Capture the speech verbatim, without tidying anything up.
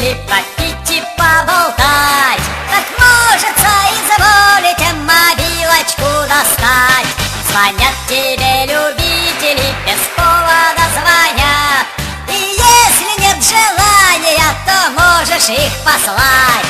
и попить, и поболтать. Так может, соизволите мобилочку достать. Звонят тебе любители, без повода звонят. И если нет желания, то можешь их послать.